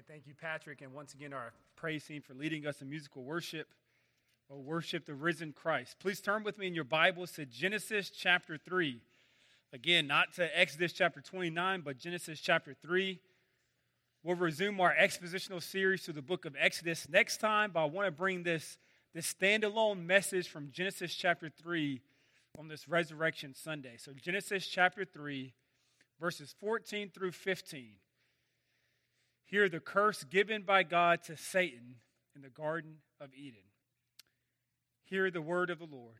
Thank you, Patrick, and once again, our praise team for leading us in musical worship. Oh, worship the risen Christ. Please turn with me in your Bibles to Genesis chapter 3. Again, not to Exodus chapter 29, but Genesis chapter 3. We'll resume our expositional series to the book of Exodus next time, but I want to bring this standalone message from Genesis chapter 3 on this Resurrection Sunday. So Genesis chapter 3, verses 14 through 15. Hear the curse given by God to Satan in the Garden of Eden. Hear the word of the Lord.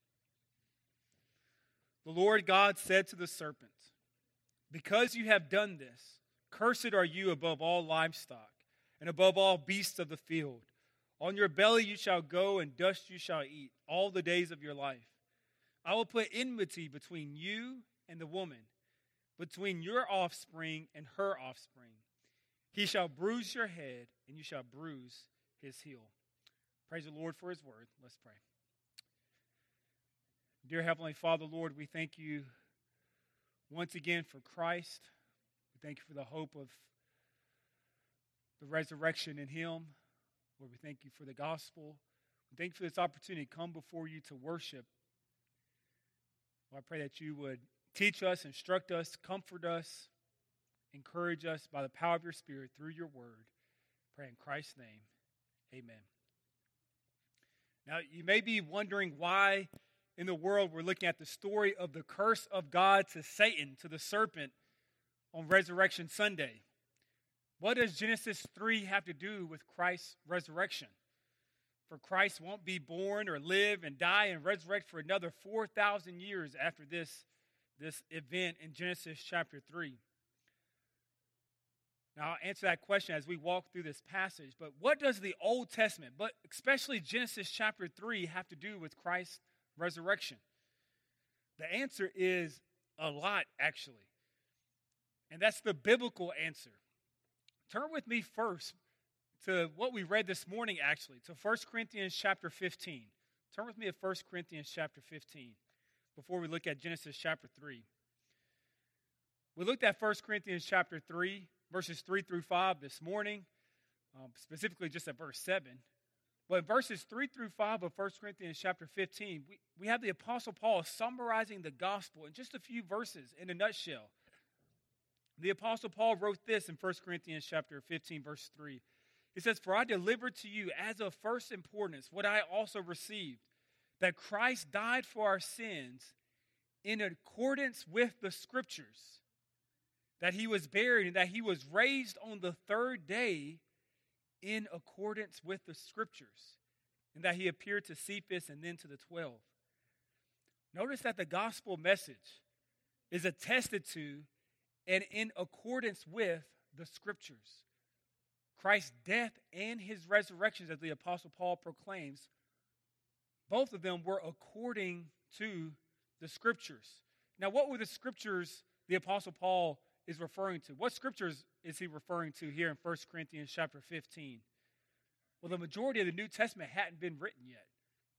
The Lord God said to the serpent, "Because you have done this, cursed are you above all livestock and above all beasts of the field. On your belly you shall go, and dust you shall eat all the days of your life. I will put enmity between you and the woman, between your offspring and her offspring. He shall bruise your head, and you shall bruise his heel." Praise the Lord for his word. Let's pray. Dear Heavenly Father, Lord, we thank you once again for Christ. We thank you for the hope of the resurrection in him. Lord, we thank you for the gospel. We thank you for this opportunity to come before you to worship. Lord, I pray that you would teach us, instruct us, comfort us, encourage us by the power of your Spirit through your word. Pray in Christ's name. Amen. Now, you may be wondering why in the world we're looking at the story of the curse of God to Satan, to the serpent, on Resurrection Sunday. What does Genesis 3 have to do with Christ's resurrection? For Christ won't be born or live and die and resurrect for another 4,000 years after this event in Genesis chapter 3. Now, I'll answer that question as we walk through this passage. But what does the Old Testament, but especially Genesis chapter 3, have to do with Christ's resurrection? The answer is a lot, actually. And that's the biblical answer. Turn with me first to what we read this morning, actually, to 1 Corinthians chapter 15. Turn with me to 1 Corinthians chapter 15 before we look at Genesis chapter 3. We looked at 1 Corinthians chapter 3, verses 3 through 5 this morning, specifically just at verse 7. But in verses 3 through 5 of 1 Corinthians chapter 15, we have the Apostle Paul summarizing the gospel in just a few verses in a nutshell. The Apostle Paul wrote this in 1 Corinthians chapter 15, verse 3. He says, "For I delivered to you as of first importance what I also received, that Christ died for our sins in accordance with the Scriptures, that he was buried, and that he was raised on the third day in accordance with the Scriptures, and that he appeared to Cephas and then to the 12. Notice that the gospel message is attested to and in accordance with the Scriptures. Christ's death and his resurrection, as the Apostle Paul proclaims, both of them were according to the Scriptures. Now, what were the Scriptures the Apostle Paul is referring to? What Scriptures is he referring to here in 1 Corinthians chapter 15? Well, the majority of the New Testament hadn't been written yet.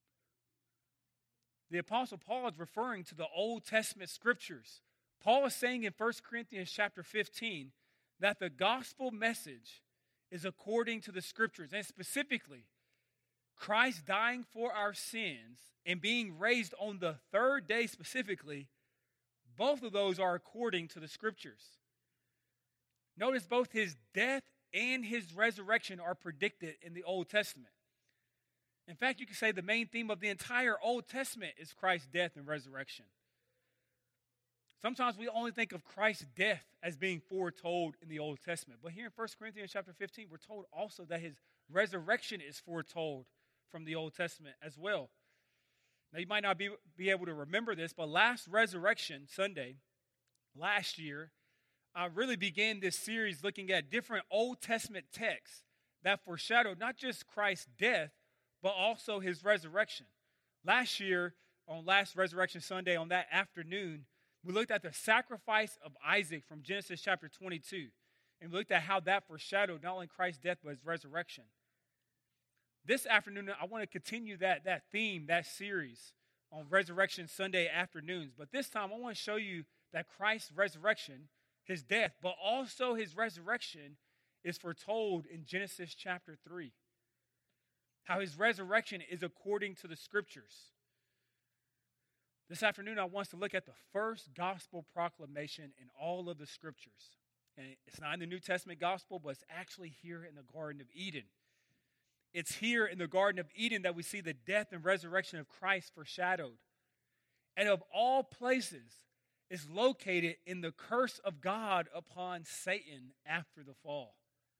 The Apostle Paul is referring to the Old Testament Scriptures. Paul is saying in 1 Corinthians chapter 15 that the gospel message is according to the Scriptures, and specifically, Christ dying for our sins and being raised on the third day specifically. Both of those are according to the Scriptures. Notice both his death and his resurrection are predicted in the Old Testament. In fact, you could say the main theme of the entire Old Testament is Christ's death and resurrection. Sometimes we only think of Christ's death as being foretold in the Old Testament. But here in 1 Corinthians chapter 15, we're told also that his resurrection is foretold from the Old Testament as well. Now, you might not be able to remember this, but last Resurrection Sunday, last year, I really began this series looking at different Old Testament texts that foreshadowed not just Christ's death, but also his resurrection. Last year, on last Resurrection Sunday, on that afternoon, we looked at the sacrifice of Isaac from Genesis chapter 22, and we looked at how that foreshadowed not only Christ's death, but his resurrection. This afternoon, I want to continue that theme, that series on Resurrection Sunday afternoons. But this time, I want to show you that Christ's resurrection, his death, but also his resurrection is foretold in Genesis chapter 3. How his resurrection is according to the scriptures. This afternoon, I want us to look at the first gospel proclamation in all of the scriptures. And it's not in the New Testament gospel, but it's actually here in the Garden of Eden. It's here in the Garden of Eden that we see the death and resurrection of Christ foreshadowed. And of all places, it's located in the curse of God upon Satan after the fall.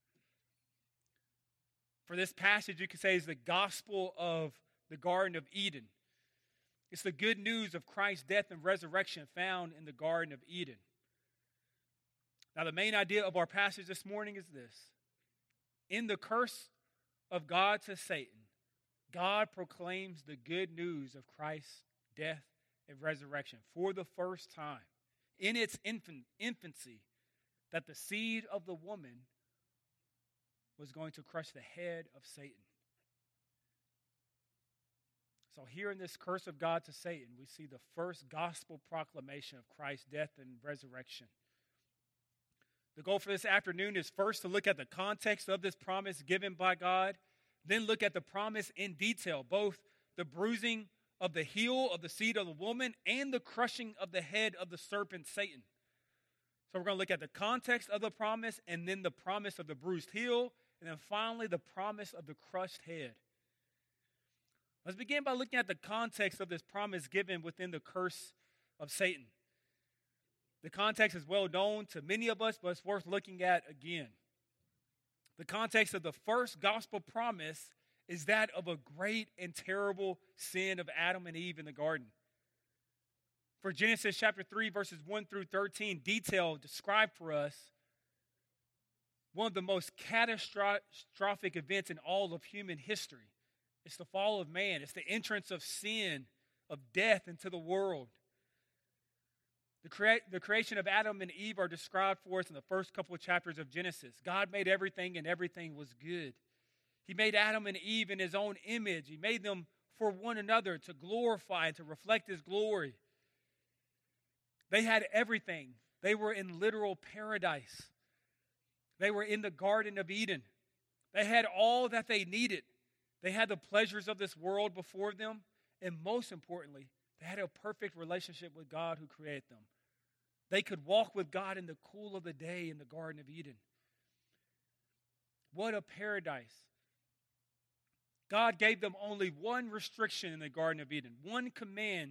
For this passage, you could say, is the gospel of the Garden of Eden. It's the good news of Christ's death and resurrection found in the Garden of Eden. Now, the main idea of our passage this morning is this. In the curse of God to Satan, God proclaims the good news of Christ's death and resurrection for the first time in its infancy, that the seed of the woman was going to crush the head of Satan. So here in this curse of God to Satan, we see the first gospel proclamation of Christ's death and resurrection. The goal for this afternoon is first to look at the context of this promise given by God, then look at the promise in detail, both the bruising of the heel of the seed of the woman and the crushing of the head of the serpent Satan. So we're going to look at the context of the promise, and then the promise of the bruised heel, and then finally the promise of the crushed head. Let's begin by looking at the context of this promise given within the curse of Satan. The context is well known to many of us, but it's worth looking at again. The context of the first gospel promise is that of a great and terrible sin of Adam and Eve in the garden. For Genesis chapter 3, verses 1 through 13, detail described for us one of the most catastrophic events in all of human history. It's the fall of man. It's the entrance of sin, of death into the world. The creation of Adam and Eve are described for us in the first couple of chapters of Genesis. God made everything, and everything was good. He made Adam and Eve in his own image. He made them for one another to glorify and to reflect his glory. They had everything. They were in literal paradise. They were in the Garden of Eden. They had all that they needed. They had the pleasures of this world before them, and most importantly, they had a perfect relationship with God who created them. They could walk with God in the cool of the day in the Garden of Eden. What a paradise. God gave them only one restriction in the Garden of Eden, one command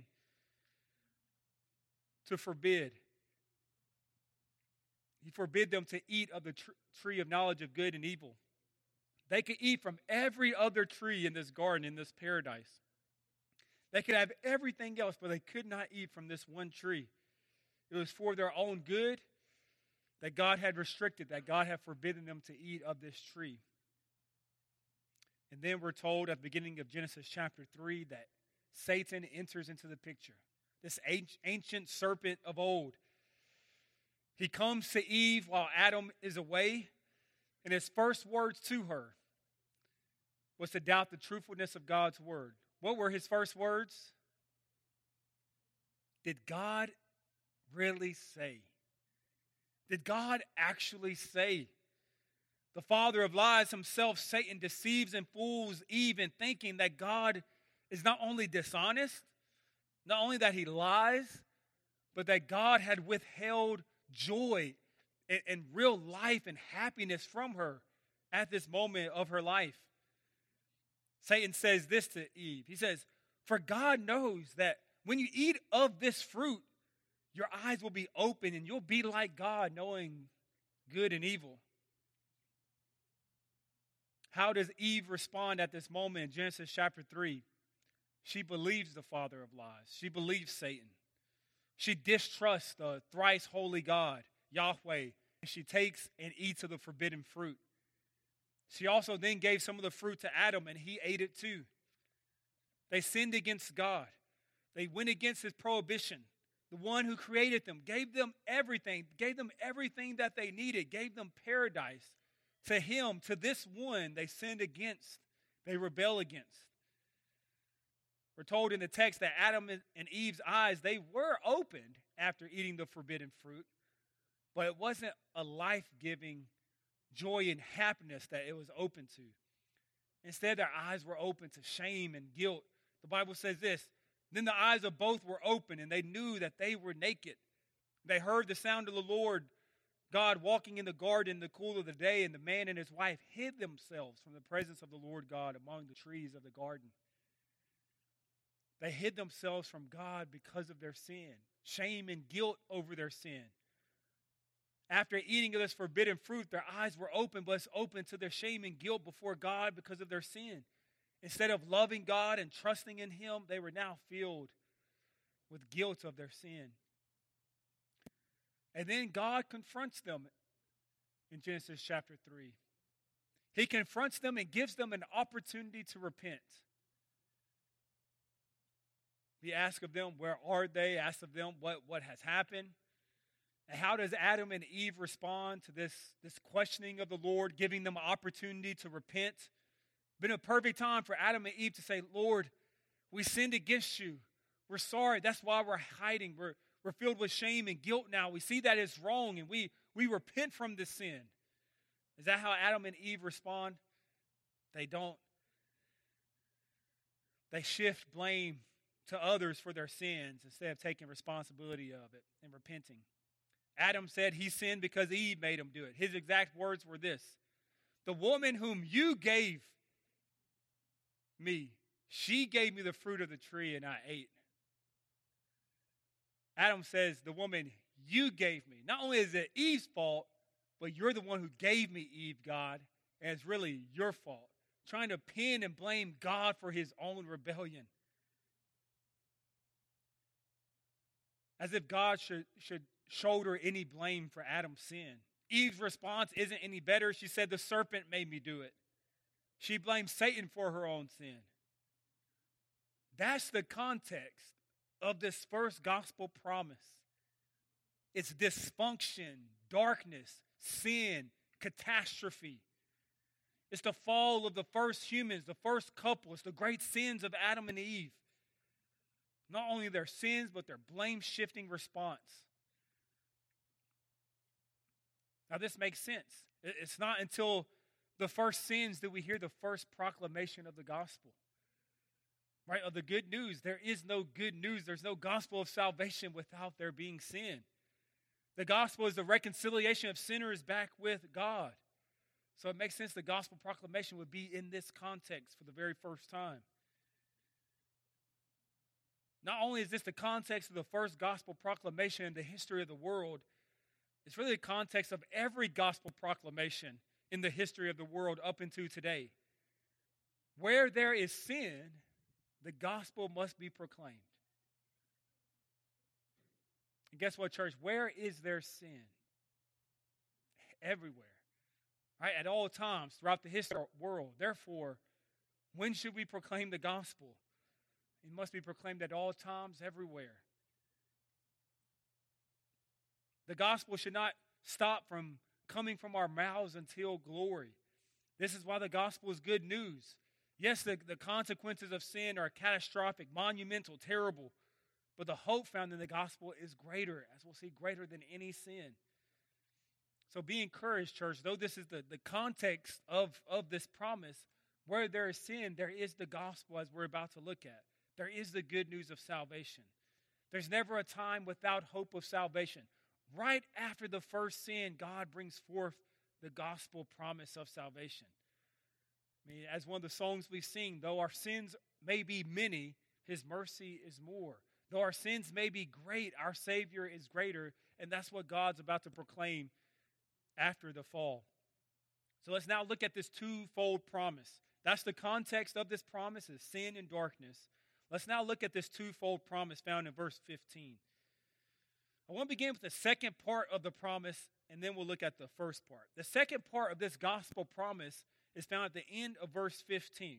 to forbid. He forbid them to eat of the tree of knowledge of good and evil. They could eat from every other tree in this garden, in this paradise. They could have everything else, but they could not eat from this one tree. It was for their own good that God had restricted, that God had forbidden them to eat of this tree. And then we're told at the beginning of Genesis chapter 3 that Satan enters into the picture. This ancient serpent of old. He comes to Eve while Adam is away, and his first words to her was to doubt the truthfulness of God's word. What were his first words? Did God really say? Did God actually say? The father of lies himself, Satan, deceives and fools Eve in thinking that God is not only dishonest, not only that he lies, but that God had withheld joy and real life and happiness from her at this moment of her life. Satan says this to Eve. He says, "For God knows that when you eat of this fruit, your eyes will be open and you'll be like God, knowing good and evil." How does Eve respond at this moment in Genesis chapter 3? She believes the father of lies. She believes Satan. She distrusts the thrice holy God, Yahweh, and she takes and eats of the forbidden fruit. She also then gave some of the fruit to Adam, and he ate it too. They sinned against God. They went against his prohibition. The one who created them gave them everything that they needed, gave them paradise. To him, to this one, they sinned against, they rebel against. We're told in the text that Adam and Eve's eyes, they were opened after eating the forbidden fruit, but it wasn't a life-giving joy and happiness that it was open to. Instead, their eyes were open to shame and guilt. The Bible says this, then the eyes of both were open, and they knew that they were naked. They heard the sound of the Lord God walking in the garden in the cool of the day, and the man and his wife hid themselves from the presence of the Lord God among the trees of the garden. They hid themselves from God because of their sin, shame and guilt over their sin. After eating of this forbidden fruit, their eyes were open, but it's open to their shame and guilt before God because of their sin. Instead of loving God and trusting in Him, they were now filled with guilt of their sin. And then God confronts them in Genesis chapter 3. He confronts them and gives them an opportunity to repent. He asks of them, where are they? Asks of them what has happened. And how does Adam and Eve respond to this questioning of the Lord, giving them an opportunity to repent? Been a perfect time for Adam and Eve to say, Lord, we sinned against you. We're sorry. That's why we're hiding. We're filled with shame and guilt now. We see that it's wrong, and we repent from this sin. Is that how Adam and Eve respond? They don't. They shift blame to others for their sins instead of taking responsibility of it and repenting. Adam said he sinned because Eve made him do it. His exact words were this: the woman whom you gave me, she gave me the fruit of the tree and I ate. Adam says, the woman you gave me. Not only is it Eve's fault, but you're the one who gave me Eve, God, and it's really your fault. Trying to pin and blame God for his own rebellion. As if God should shoulder any blame for Adam's sin. Eve's response isn't any better. She said, the serpent made me do it. She blamed Satan for her own sin. That's the context of this first gospel promise. It's dysfunction, darkness, sin, catastrophe. It's the fall of the first humans, the first couple. It's the great sins of Adam and Eve. Not only their sins, but their blame-shifting response. Now, this makes sense. It's not until the first sins that we hear the first proclamation of the gospel. Right? Of the good news. There is no good news. There's no gospel of salvation without there being sin. The gospel is the reconciliation of sinners back with God. So it makes sense the gospel proclamation would be in this context for the very first time. Not only is this the context of the first gospel proclamation in the history of the world, it's really the context of every gospel proclamation in the history of the world up until today. Where there is sin, the gospel must be proclaimed. And guess what, church? Where is there sin? Everywhere. Right? At all times throughout the history of the world. Therefore, when should we proclaim the gospel? It must be proclaimed at all times, everywhere. The gospel should not stop from coming from our mouths until glory. This is why the gospel is good news. Yes, the consequences of sin are catastrophic, monumental, terrible. But the hope found in the gospel is greater, as we'll see, greater than any sin. So be encouraged, church. Though this is the context of this promise, where there is sin, there is the gospel as we're about to look at. There is the good news of salvation. There's never a time without hope of salvation. Right after the first sin, God brings forth the gospel promise of salvation. I mean, as one of the songs we sing, though our sins may be many, his mercy is more. Though our sins may be great, our Savior is greater, and that's what God's about to proclaim after the fall. So let's now look at this twofold promise. That's the context of this promise, is sin and darkness. Let's now look at this twofold promise found in verse 15. I want to begin with the second part of the promise, and then we'll look at the first part. The second part of this gospel promise is found at the end of verse 15.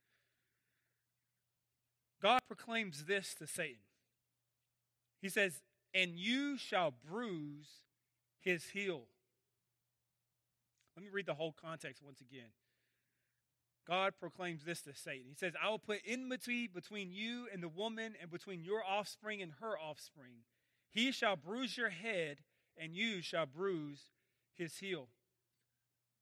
God proclaims this to Satan. He says, and you shall bruise his heel. Let me read the whole context once again. God proclaims this to Satan. He says, I will put enmity between you and the woman, and between your offspring and her offspring. He shall bruise your head, and you shall bruise his heel.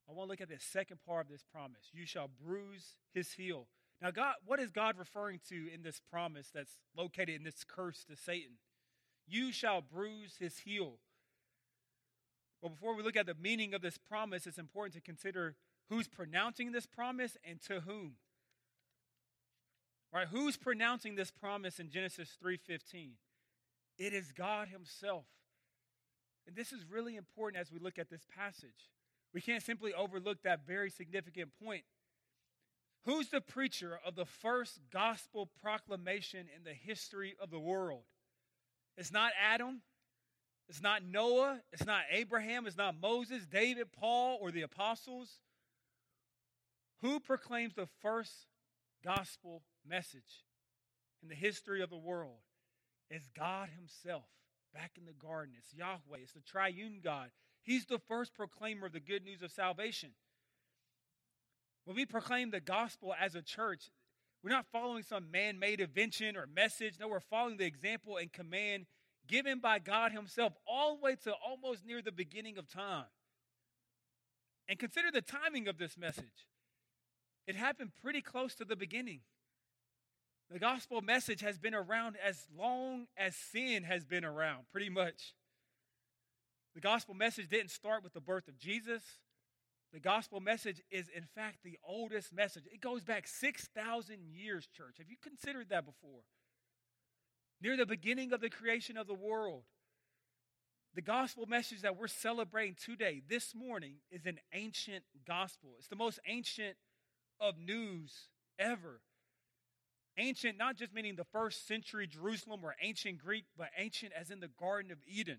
I want to look at the second part of this promise. You shall bruise his heel. Now, God, what is God referring to in this promise that's located in this curse to Satan? You shall bruise his heel. Well, before we look at the meaning of this promise, it's important to consider who's pronouncing this promise and to whom. Right? Who's pronouncing this promise in Genesis 3:15? It is God himself. And this is really important as we look at this passage. We can't simply overlook that very significant point. Who's the preacher of the first gospel proclamation in the history of the world? It's not Adam. It's not Noah. It's not Abraham. It's not Moses, David, Paul, or the apostles. Who proclaims the first gospel message in the history of the world? It's God himself back in the garden. It's Yahweh. It's the triune God. He's the first proclaimer of the good news of salvation. When we proclaim the gospel as a church, we're not following some man-made invention or message. No, we're following the example and command given by God himself all the way to almost near the beginning of time. And consider the timing of this message. It happened pretty close to the beginning. The gospel message has been around as long as sin has been around, pretty much. The gospel message didn't start with the birth of Jesus. The gospel message is, in fact, the oldest message. It goes back 6,000 years, church. Have you considered that before? Near the beginning of the creation of the world. The gospel message that we're celebrating today, this morning, is an ancient gospel. It's the most ancient of news ever. Ancient, not just meaning the first century Jerusalem or ancient Greek, but ancient as in the Garden of Eden.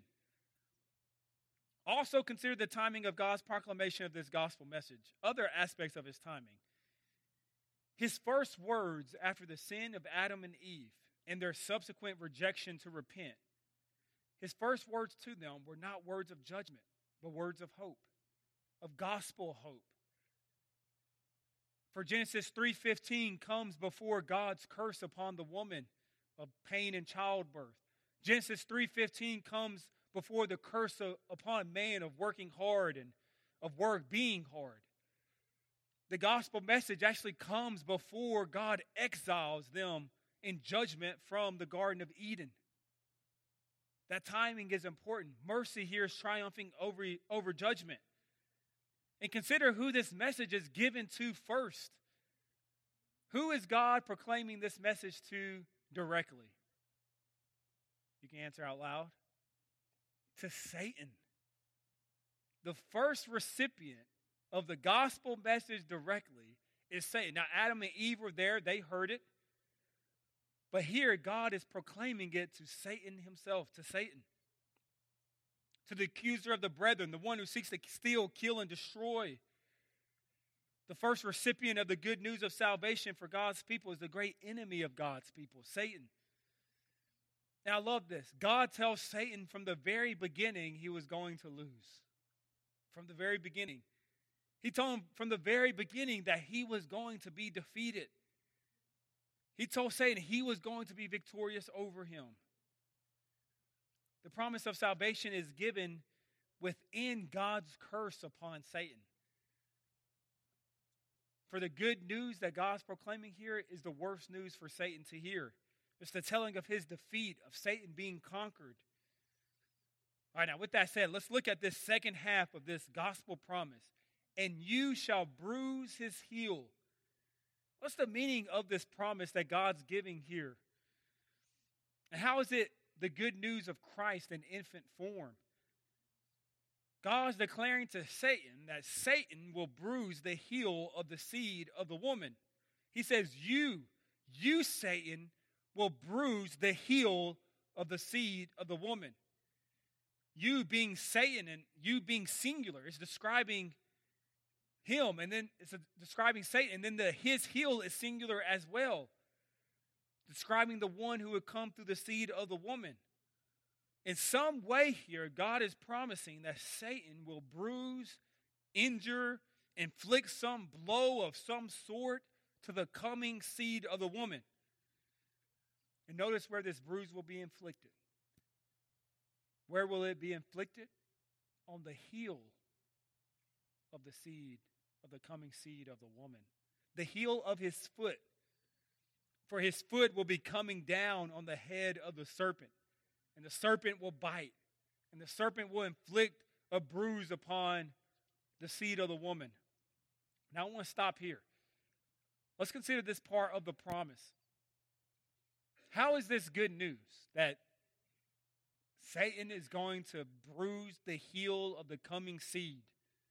Also consider the timing of God's proclamation of this gospel message, other aspects of his timing. His first words after the sin of Adam and Eve and their subsequent rejection to repent, his first words to them were not words of judgment, but words of hope, of gospel hope. For Genesis 3:15 comes before God's curse upon the woman of pain and childbirth. Genesis 3:15 comes before the curse upon man of working hard and of work being hard. The gospel message actually comes before God exiles them in judgment from the Garden of Eden. That timing is important. Mercy here is triumphing over judgment. And consider who this message is given to first. Who is God proclaiming this message to directly? You can answer out loud. To Satan. The first recipient of the gospel message directly is Satan. Now, Adam and Eve were there. They heard it. But here, God is proclaiming it to Satan himself, to Satan. To the accuser of the brethren, the one who seeks to steal, kill, and destroy. The first recipient of the good news of salvation for God's people is the great enemy of God's people, Satan. Now, I love this. God tells Satan from the very beginning he was going to lose. From the very beginning. He told him from the very beginning that he was going to be defeated. He told Satan he was going to be victorious over him. The promise of salvation is given within God's curse upon Satan. For the good news that God's proclaiming here is the worst news for Satan to hear. It's the telling of his defeat, of Satan being conquered. All right, now with that said, let's look at this second half of this gospel promise. And you shall bruise his heel. What's the meaning of this promise that God's giving here? And how is it the good news of Christ in infant form? God's declaring to Satan that Satan will bruise the heel of the seed of the woman. He says, you, Satan, will bruise the heel of the seed of the woman. You being Satan and you being singular is describing him, and then it's describing Satan, and then his heel is singular as well, describing the one who would come through the seed of the woman. In some way here, God is promising that Satan will bruise, injure, inflict some blow of some sort to the coming seed of the woman. And notice where this bruise will be inflicted. Where will it be inflicted? On the heel. of the seed, of the coming seed of the woman. The heel of his foot. For his foot will be coming down on the head of the serpent, and the serpent will bite, and the serpent will inflict a bruise upon the seed of the woman. Now I want to stop here. Let's consider this part of the promise. How is this good news that Satan is going to bruise the heel of the coming seed?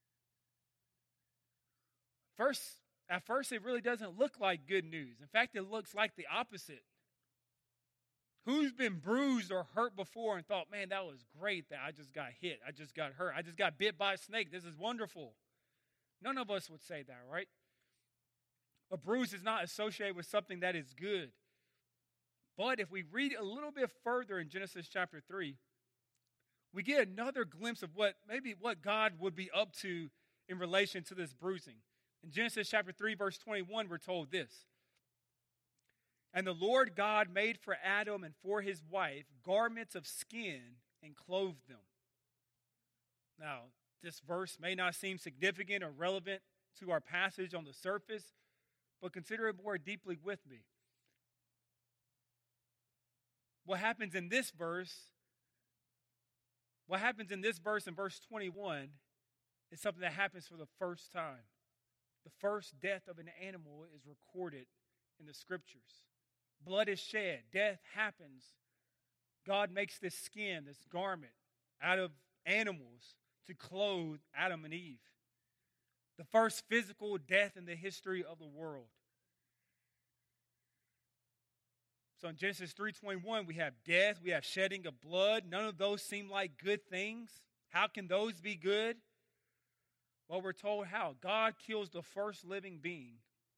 At first, it really doesn't look like good news. In fact, it looks like the opposite. Who's been bruised or hurt before and thought, man, that was great that I just got hit. I just got hurt. I just got bit by a snake. This is wonderful. None of us would say that, right? A bruise is not associated with something that is good. But if we read a little bit further in Genesis chapter 3, we get another glimpse of what God would be up to in relation to this bruising. In Genesis chapter 3, verse 21, we're told this. And the Lord God made for Adam and for his wife garments of skin and clothed them. Now, this verse may not seem significant or relevant to our passage on the surface, but consider it more deeply with me. What happens in this verse in verse 21 is something that happens for the first time. The first death of an animal is recorded in the scriptures. Blood is shed. Death happens. God makes this skin, this garment, out of animals to clothe Adam and Eve. The first physical death in the history of the world. So in Genesis 3:21, we have death, we have shedding of blood. None of those seem like good things. How can those be good? Well, we're told how. God kills the first living being.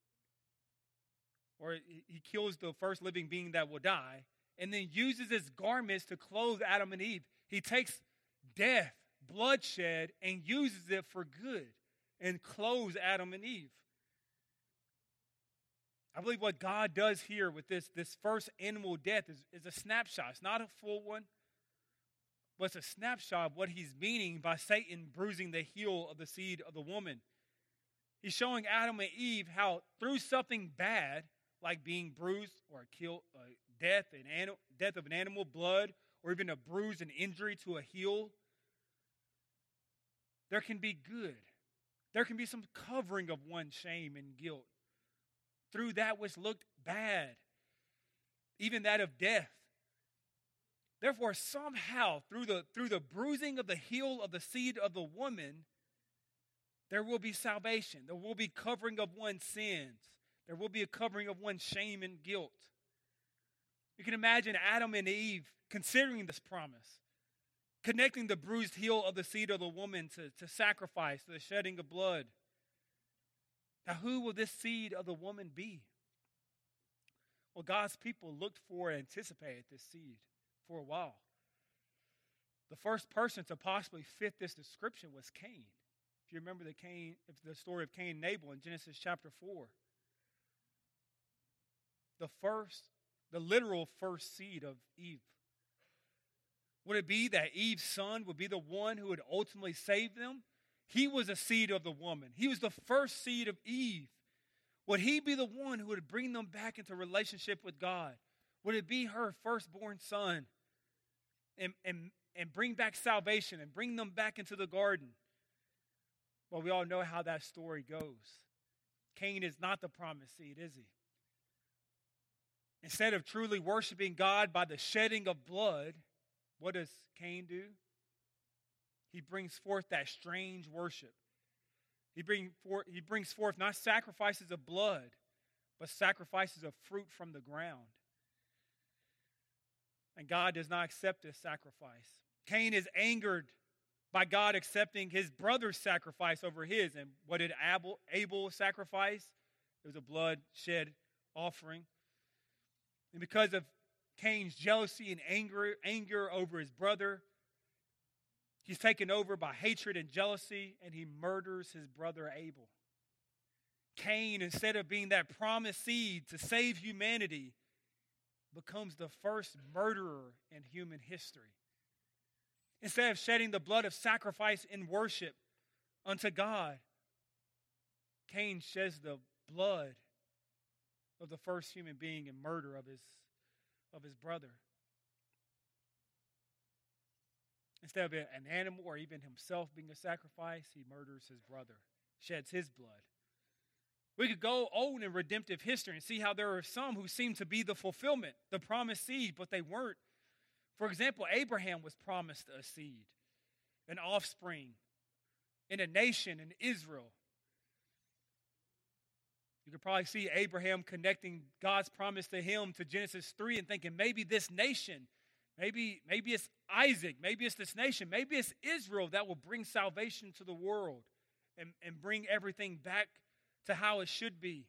Or he kills the first living being that will die, and then uses his garments to clothe Adam and Eve. He takes death, bloodshed, and uses it for good and clothes Adam and Eve. I believe what God does here with this first animal death is a snapshot. It's not a full one, but it's a snapshot of what he's meaning by Satan bruising the heel of the seed of the woman. He's showing Adam and Eve how through something bad, like being bruised or death of an animal, blood, or even a bruise and injury to a heel, there can be good. There can be some covering of one's shame and guilt through that which looked bad, even that of death. Therefore, somehow, through the bruising of the heel of the seed of the woman, there will be salvation. There will be covering of one's sins. There will be a covering of one's shame and guilt. You can imagine Adam and Eve considering this promise, connecting the bruised heel of the seed of the woman to sacrifice, to the shedding of blood. Now, who will this seed of the woman be? Well, God's people looked for and anticipated this seed for a while. The first person to possibly fit this description was Cain. If you remember the story of Cain and Abel in Genesis chapter 4. The literal first seed of Eve. Would it be that Eve's son would be the one who would ultimately save them? He was a seed of the woman. He was the first seed of Eve. Would he be the one who would bring them back into relationship with God? Would it be her firstborn son and bring back salvation and bring them back into the garden? Well, we all know how that story goes. Cain is not the promised seed, is he? Instead of truly worshiping God by the shedding of blood, what does Cain do? He brings forth that strange worship. He brings forth not sacrifices of blood, but sacrifices of fruit from the ground. And God does not accept this sacrifice. Cain is angered by God accepting his brother's sacrifice over his. And what did Abel sacrifice? It was a bloodshed offering. And because of Cain's jealousy and anger over his brother, he's taken over by hatred and jealousy, and he murders his brother Abel. Cain, instead of being that promised seed to save humanity, becomes the first murderer in human history. Instead of shedding the blood of sacrifice in worship unto God, Cain sheds the blood of the first human being in murder of his brother. Instead of an animal or even himself being a sacrifice, he murders his brother, sheds his blood. We could go old in redemptive history and see how there are some who seem to be the fulfillment, the promised seed, but they weren't. For example, Abraham was promised a seed, an offspring, in a nation, in Israel. You could probably see Abraham connecting God's promise to him to Genesis 3 and thinking maybe this nation, maybe it's Isaac, maybe it's this nation, maybe it's Israel that will bring salvation to the world and bring everything back to how it should be.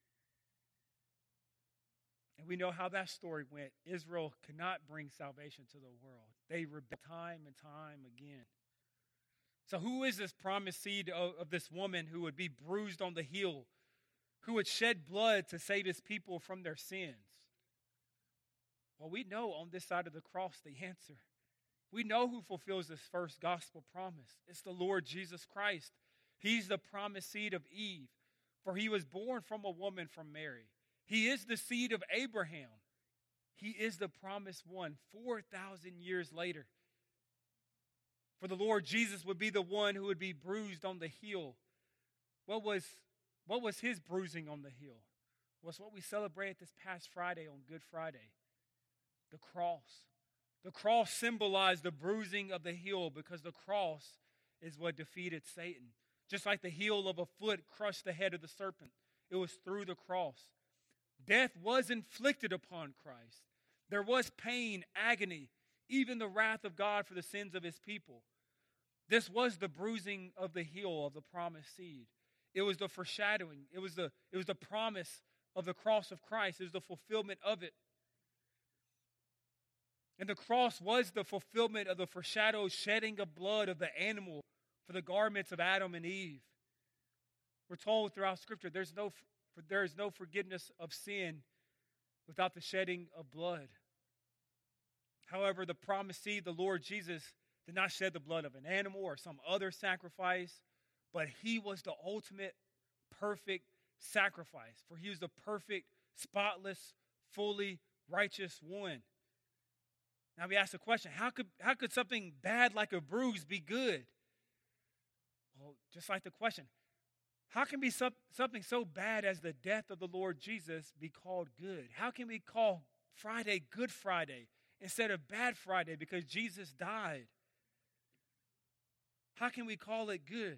And we know how that story went. Israel could not bring salvation to the world. They rebelled time and time again. So who is this promised seed of this woman who would be bruised on the heel, who would shed blood to save his people from their sins? Well, we know on this side of the cross the answer. We know who fulfills this first gospel promise. It's the Lord Jesus Christ. He's the promised seed of Eve, for he was born from a woman, from Mary. He is the seed of Abraham. He is the promised one 4,000 years later. For the Lord Jesus would be the one who would be bruised on the heel. What was his bruising on the heel? Was what we celebrated this past Friday on Good Friday. The cross. The cross symbolized the bruising of the heel because the cross is what defeated Satan. Just like the heel of a foot crushed the head of the serpent, it was through the cross. Death was inflicted upon Christ. There was pain, agony, even the wrath of God for the sins of his people. This was the bruising of the heel of the promised seed. It was the foreshadowing. It was the promise of the cross of Christ. It was the fulfillment of it. And the cross was the fulfillment of the foreshadowed shedding of blood of the animal for the garments of Adam and Eve. We're told throughout Scripture there is no forgiveness of sin without the shedding of blood. However, the promised seed, the Lord Jesus, did not shed the blood of an animal or some other sacrifice, but he was the ultimate perfect sacrifice, for he was the perfect, spotless, fully righteous one. Now we ask the question, how could something bad like a bruise be good? Well, just like the question, how can something so bad as the death of the Lord Jesus be called good? How can we call Friday Good Friday instead of Bad Friday because Jesus died? How can we call it good?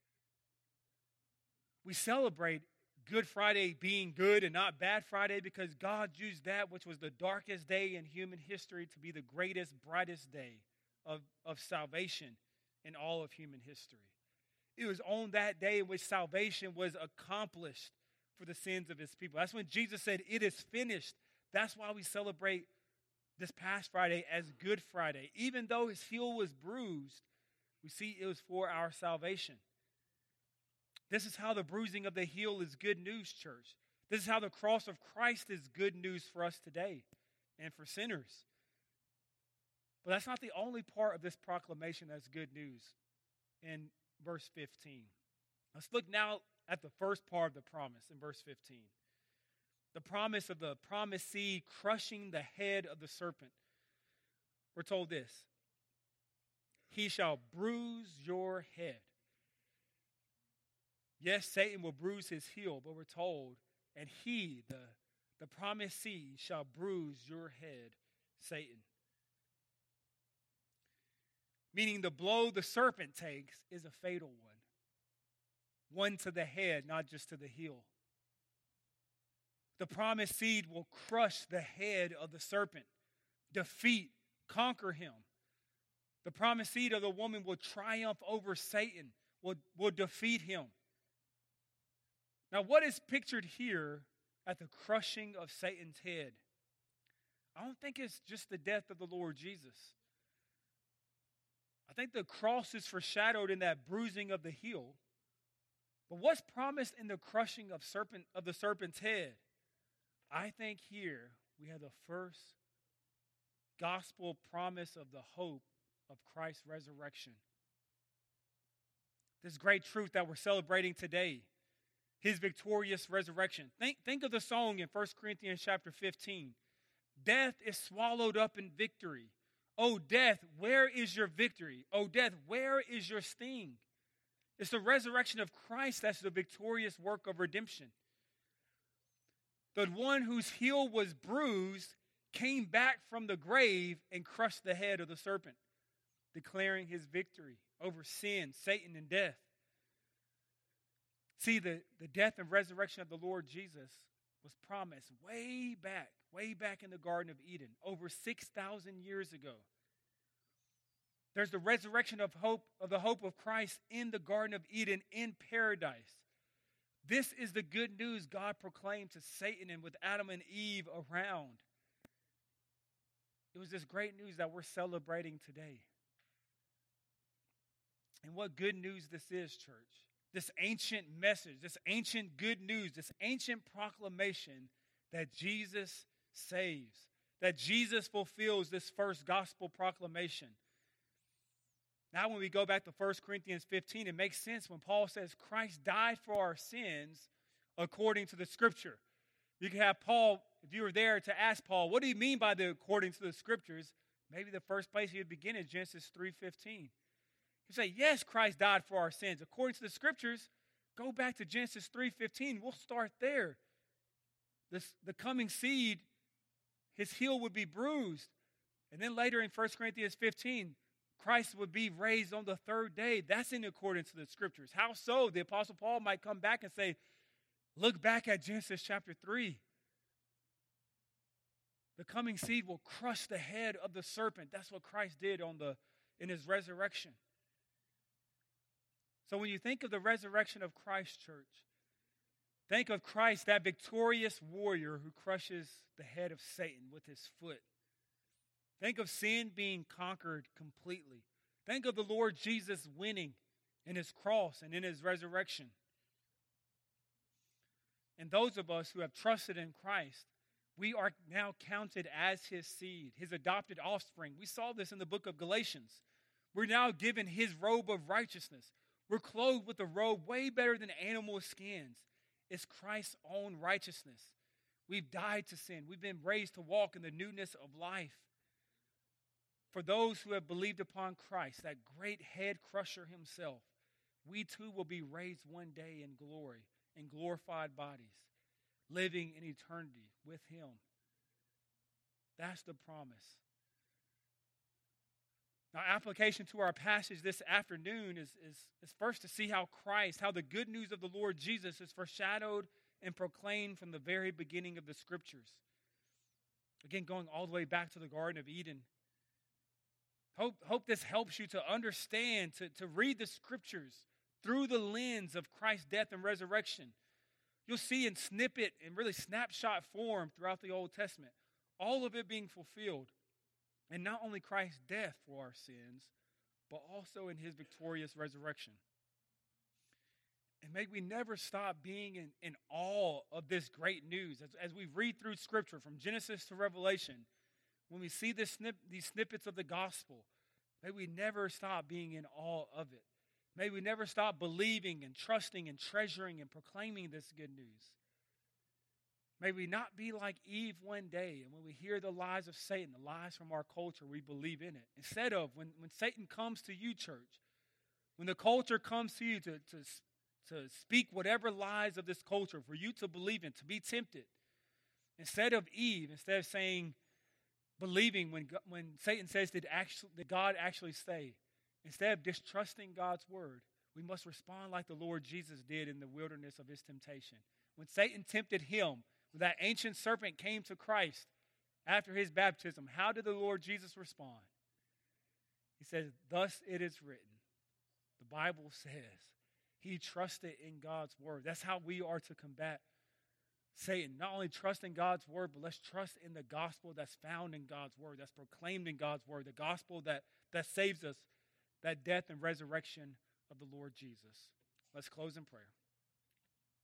We celebrate Good Friday being good and not Bad Friday because God used that which was the darkest day in human history to be the greatest, brightest day of salvation in all of human history. It was on that day in which salvation was accomplished for the sins of his people. That's when Jesus said, "It is finished." That's why we celebrate this past Friday as Good Friday. Even though his heel was bruised, we see it was for our salvation. This is how the bruising of the heel is good news, church. This is how the cross of Christ is good news for us today and for sinners. But that's not the only part of this proclamation that's good news. In verse 15. Let's look now at the first part of the promise in verse 15. The promise of the promised seed crushing the head of the serpent. We're told this: he shall bruise your head. Yes, Satan will bruise his heel, but we're told, and he, the promised seed, shall bruise your head, Satan. Meaning the blow the serpent takes is a fatal one to the head, not just to the heel. The promised seed will crush the head of the serpent, defeat, conquer him. The promised seed of the woman will triumph over Satan, will defeat him. Now, what is pictured here at the crushing of Satan's head? I don't think it's just the death of the Lord Jesus. I think the cross is foreshadowed in that bruising of the heel. But what's promised in the crushing of the serpent's head? I think here we have the first gospel promise of the hope of Christ's resurrection. This great truth that we're celebrating today. his victorious resurrection. Think of the song in 1 Corinthians chapter 15. Death is swallowed up in victory. O death, where is your victory? O death, where is your sting? It's the resurrection of Christ that's the victorious work of redemption. The one whose heel was bruised came back from the grave and crushed the head of the serpent, declaring his victory over sin, Satan, and death. See, the death and resurrection of the Lord Jesus was promised way back in the Garden of Eden, over 6,000 years ago. There's the resurrection of the hope of Christ in the Garden of Eden in paradise. This is the good news God proclaimed to Satan and with Adam and Eve around. It was this great news that we're celebrating today. And what good news this is, church. This ancient message, this ancient good news, this ancient proclamation that Jesus saves, that Jesus fulfills this first gospel proclamation. Now when we go back to 1 Corinthians 15, it makes sense when Paul says Christ died for our sins according to the Scripture. You can have Paul, if you were there to ask Paul, what do you mean by the according to the Scriptures? Maybe the first place he would begin is Genesis 3:15. You say, yes, Christ died for our sins. According to the Scriptures, go back to Genesis 3:15. We'll start there. The coming seed, his heel would be bruised. And then later in 1 Corinthians 15, Christ would be raised on the third day. That's in accordance to the Scriptures. How so? The Apostle Paul might come back and say, look back at Genesis chapter 3. The coming seed will crush the head of the serpent. That's what Christ did in his resurrection. So when you think of the resurrection of Christ, church, think of Christ, that victorious warrior who crushes the head of Satan with his foot. Think of sin being conquered completely. Think of the Lord Jesus winning in his cross and in his resurrection. And those of us who have trusted in Christ, we are now counted as his seed, his adopted offspring. We saw this in the book of Galatians. We're now given his robe of righteousness. We're clothed with a robe way better than animal skins. It's Christ's own righteousness. We've died to sin. We've been raised to walk in the newness of life. For those who have believed upon Christ, that great head crusher himself, we too will be raised one day in glory, in glorified bodies, living in eternity with him. That's the promise. Now, application to our passage this afternoon is first to see how the good news of the Lord Jesus is foreshadowed and proclaimed from the very beginning of the Scriptures. Again, going all the way back to the Garden of Eden. Hope this helps you to understand, to read the Scriptures through the lens of Christ's death and resurrection. You'll see in snippet and really snapshot form throughout the Old Testament, all of it being fulfilled. And not only Christ's death for our sins, but also in his victorious resurrection. And may we never stop being in awe of this great news. As we read through Scripture from Genesis to Revelation, when we see these snippets of the gospel, may we never stop being in awe of it. May we never stop believing and trusting and treasuring and proclaiming this good news. May we not be like Eve one day, and when we hear the lies of Satan, the lies from our culture, we believe in it. Instead of, when Satan comes to you, church, when the culture comes to you to speak whatever lies of this culture for you to believe in, to be tempted, instead of Eve, instead of saying, believing when Satan says, did God actually say, instead of distrusting God's word, we must respond like the Lord Jesus did in the wilderness of his temptation. When Satan tempted him, when that ancient serpent came to Christ after his baptism, how did the Lord Jesus respond? He says, thus it is written. The Bible says he trusted in God's word. That's how we are to combat Satan. Not only trust in God's word, but let's trust in the gospel that's found in God's word, that's proclaimed in God's word, the gospel that saves us, that death and resurrection of the Lord Jesus. Let's close in prayer.